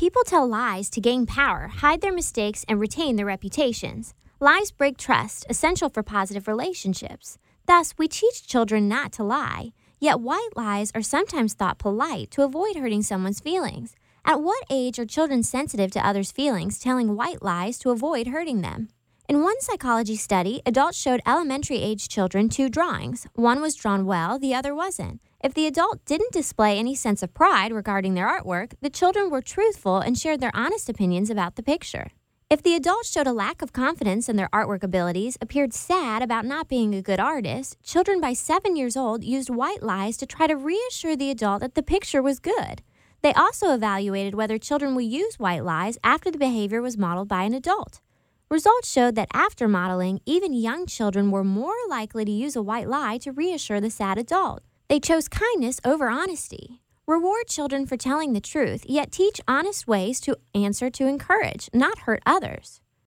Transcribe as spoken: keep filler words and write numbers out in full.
People tell lies to gain power, hide their mistakes, and retain their reputations. Lies break trust, essential for positive relationships. Thus, we teach children not to lie. Yet white lies are sometimes thought polite to age hurting someone's feelings. At what age are children sensitive to others' feelings, telling white lies to avoid hurting them? In one psychology study, adults showed elementary-age children two drawings. One was drawn well, the other wasn't. If the adult didn't display any sense of pride regarding their artwork, the children were truthful and shared their honest opinions about the picture. If the adult showed a lack of confidence in their artwork abilities, appeared sad about not being a good artist, children by seven years old used white lies to try to reassure the adult that the picture was good. They also evaluated whether children would use white lies after the behavior was modeled by an adult. Results showed that after modeling, even young children were more likely to use a white lie to reassure the sad adult. They chose kindness over honesty. Reward children for telling the truth, yet teach honest ways to answer to encourage, not hurt others.